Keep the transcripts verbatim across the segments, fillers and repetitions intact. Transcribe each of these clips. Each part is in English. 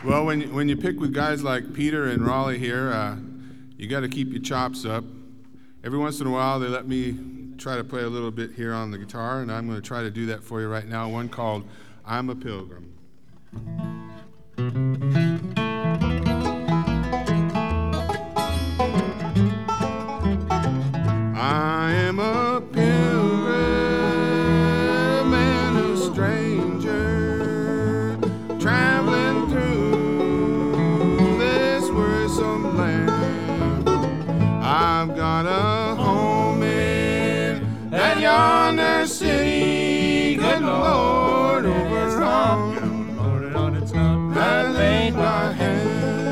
Well, when you, when you pick with guys like Peter and Raleigh here, uh, you got to keep your chops up. Every once in a while, they let me try to play a little bit here on the guitar, and I'm going to try to do that for you right now. One called "I'm a Pilgrim." I am a pilgrim and a stranger, traveling through this wearisome land. I've got a home in that yonder city, good Lord, over on, Lord, on it's not that laid my hand.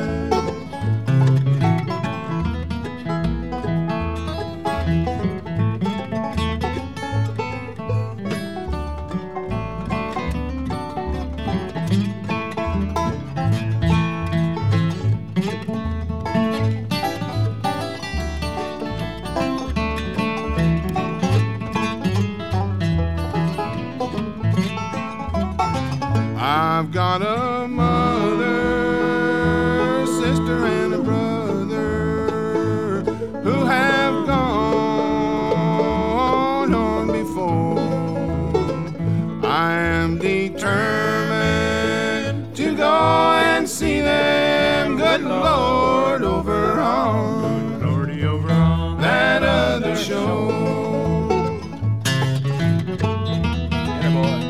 I've got a mother, sister, and a brother who have gone on before. I am determined to go and see them, good Lord, over on, good Lordy, over on that other shore. Yeah, boy.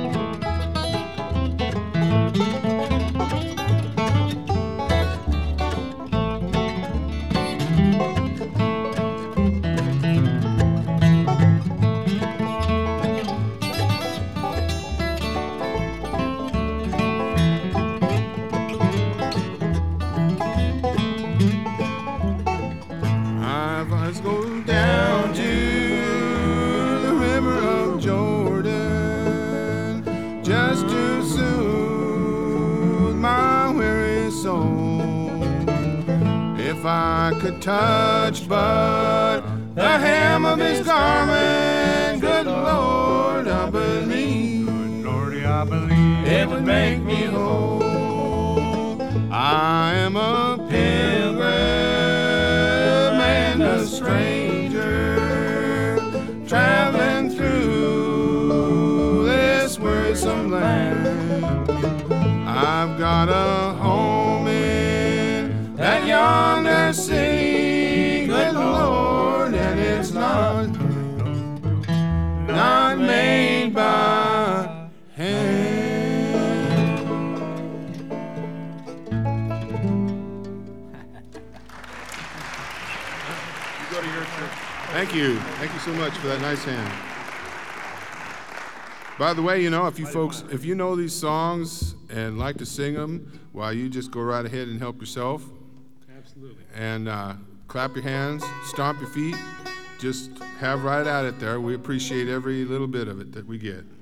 Let's go down to the river of Jordan just to soothe my weary soul. If I could touch but the hem of his garment, good Lord, I believe, good Lordy, I believe it would make me whole. I am a pilgrim, a stranger, traveling through this wearisome land. I've got a home in that yonder city, good Lord, and it's not, not made by hand. Thank you. Thank you so much for that nice hand. By the way, you know, if you folks, if you know these songs and like to sing them, well, you just go right ahead and help yourself. Absolutely. And uh, clap your hands, stomp your feet, just have right at it there. We appreciate every little bit of it that we get.